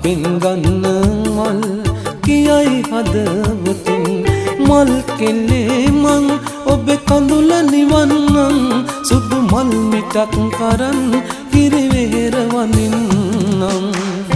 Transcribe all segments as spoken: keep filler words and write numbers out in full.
අපෙන් ගන්න මල් කියයි හදවතින් මල් කෙල්ලේ මං ඔබේ කඳුල නිවන්නම් සුදු මල් මිටක් කරන් කිරිවෙහෙර වඳින්නම්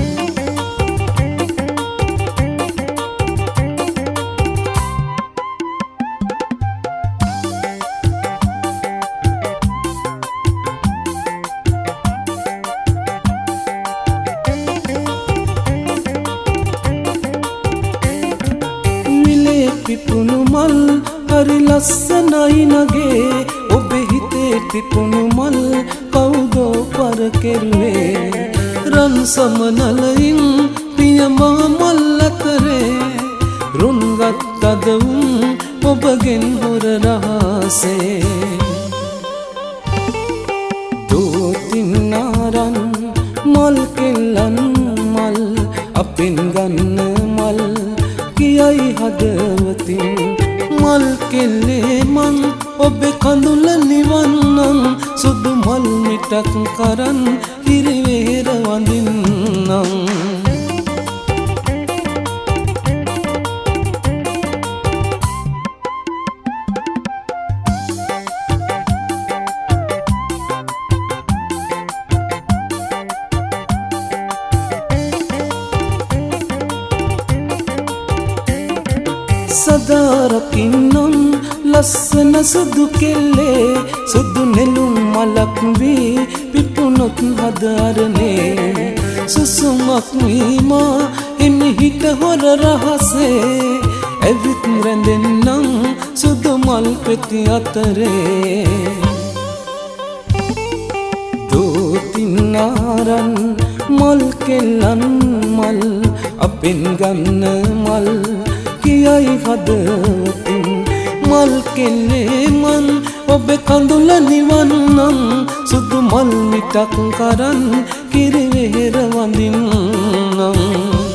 පිපුණු මල් හරි ලස්සනයි නගේ ඔබේ හිතේ පිපුණු මල් කවුදෝ පර කෙරුවේ රන් සමනලයින් පියමා මල් අතරේ රුන්ගත් අදවුම් ඔබගෙන් හොර රහසේ දෝතින්නාරන් මල් කෙල්ලන් මල් අපෙන් ගන්න මල් කියයි හදවතින් මල් කෙල්ලේ මං ඔබේ කඳුල නිවන්නම් සුදු මල් මිටක් කරන් කිරිවෙහෙර වඳින්නම් සදාරකින්නම් ලස්සන සුදු කෙල්ලේ සුදු නෙළුම් මලක් වී පිපුණොත් හදරනේ සුසුමක් වීමා එමි හිත හොර රහසේ ඇවිත් රැඳෙන්නම් සුදු මල් පෙති අතරේ දෝතින්නාරන් මල් කෙල්ලන් මල් අපෙන් ගන්න මල් කියයි හදවතින් මල් කෙල්ලේ මං ඔබේ කඳුල නිවන්නම් සුදු මල් මිටක් කරන් කිරිවෙහෙර වඳින්නම්